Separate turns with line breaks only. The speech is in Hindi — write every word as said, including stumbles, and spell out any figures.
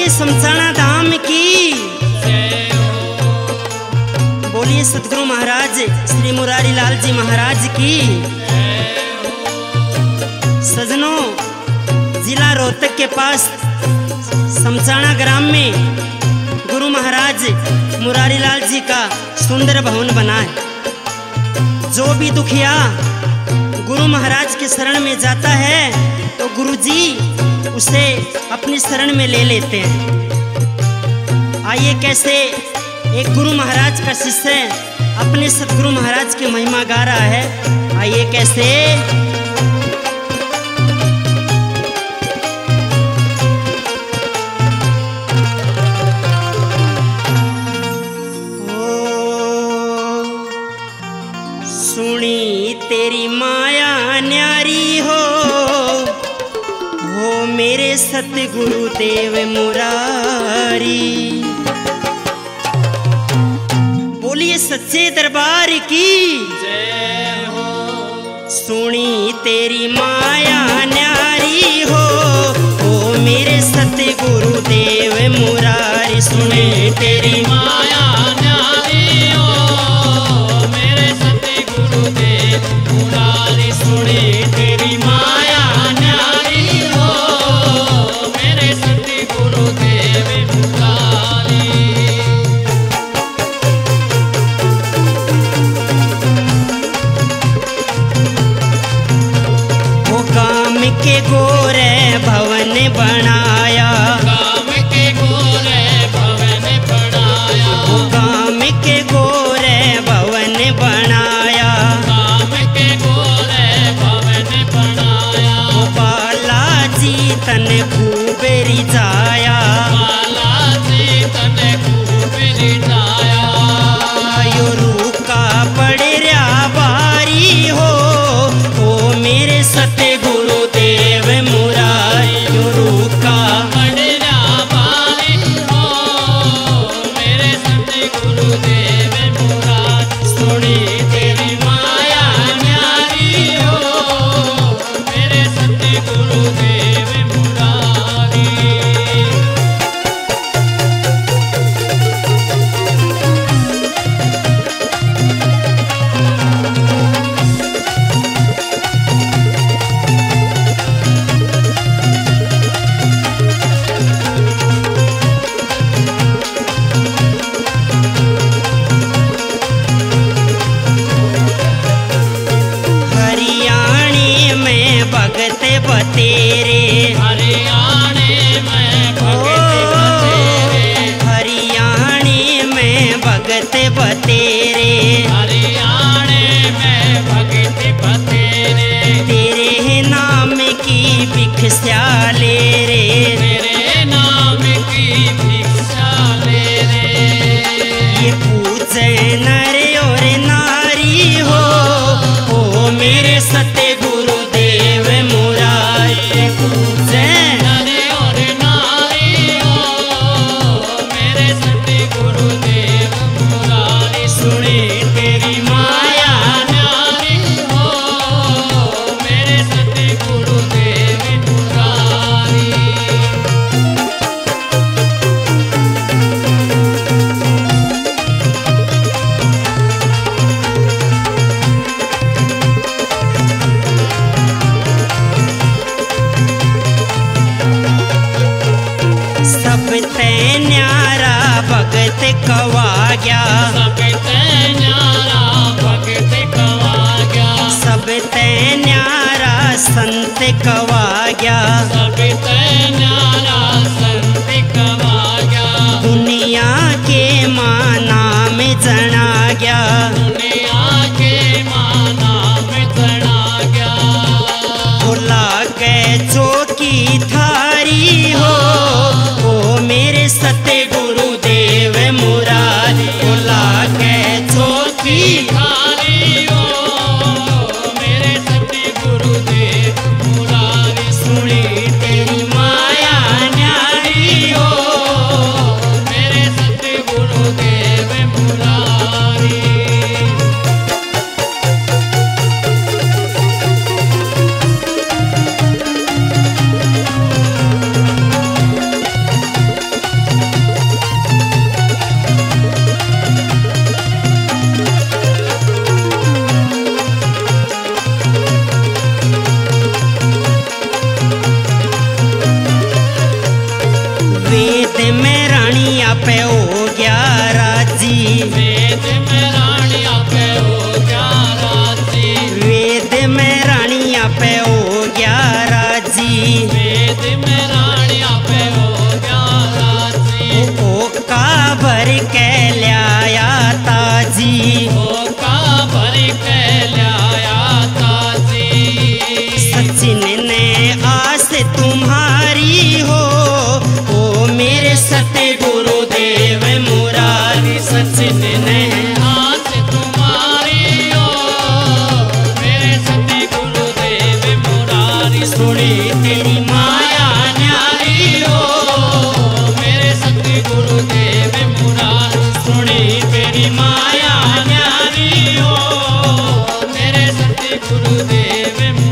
बोलिए समसाना धाम की, बोलिए सतगुरु महाराज श्री मुरारी लाल जी महाराज की। सजनों, जिला रोहतक के पास समसाना ग्राम में गुरु महाराज मुरारी लाल जी का सुंदर भवन बना है। जो भी दुखिया गुरु महाराज के शरण में जाता है तो गुरु जी उसे अपनी शरण में ले लेते हैं। आइए कैसे एक गुरु महाराज का शिष्य अपने सतगुरु महाराज की महिमा गा रहा है। आइए कैसे। सुनी तेरी माया न्यारी हो, हो मेरे सतगुरु देव मुरारी। बोलिए सच्चे दरबार की जय हो। सुनी तेरी माया न्यारी हो, हो मेरे सतगुरु देव मुरारी। सुने तेरी माया न्यारी हो, मेरे सतगुरु देव मुरारी। सुने तेरी माया न्यारी हो, मेरे सतगुरु देव मुरारी। वो काम के गोरे भवन बनाया, काम के गोरे भवन बनाया। वो काम के गोरे भवन बनाया, काम के गोरे भवन बनाया। वो बालाजी तन खूब रिझाया, बालाजी तन खूब रिझाया। यो रूका पड़ रहा बारी हो, हो मेरे सतगुरु देव मुरारी। यो रूका पड़ रहा बारी हो, मेरे सतगुरु देव मुरारी। सुनी तेरी माया न्यारी हो, मेरे सतगुरु देव मुरारी। हरियाणे में भगत बतेरे, हरियाणे में भगत बतेरे। हरियाणे में भगत बतेरे, हरियाणे में भगत बतेरे। तेरे नाम की भिक्षा ले रे, तेरे नाम की भिक्षा ले रे। ये पूजे नर और नारी हो, हो मेरे सतगुरु देव मुरारी। पूजे नर और नारी हो, मेरे सतगुरु देव मुरारी। सुने तेरी माया न्यारी हो, मेरे सतगुरु देव मुरारी। सब ते न्यारा भगत कवा गया, सब ते न्यारा भगत कवा गया। सब ते न्यारा संत कवा गया, सब ते न्यारा संत कवा गया। दुनिया के माँ नाम जना गया, दुनिया के माँ नाम जना गया। भुला के चौकी थारी हो, हो मेरे सतगुरु देव मुरारी। भुला के चौकी थारी हो, मेरे सतगुरु देव मुरारी। सुनी तेरी माया
सुनी तेरी माया न्यारी हो मेरे सतगुरु गुरुदेव मुरारी सुनी तेरी माया न्यारी हो मेरे सतगुरु गुरुदेव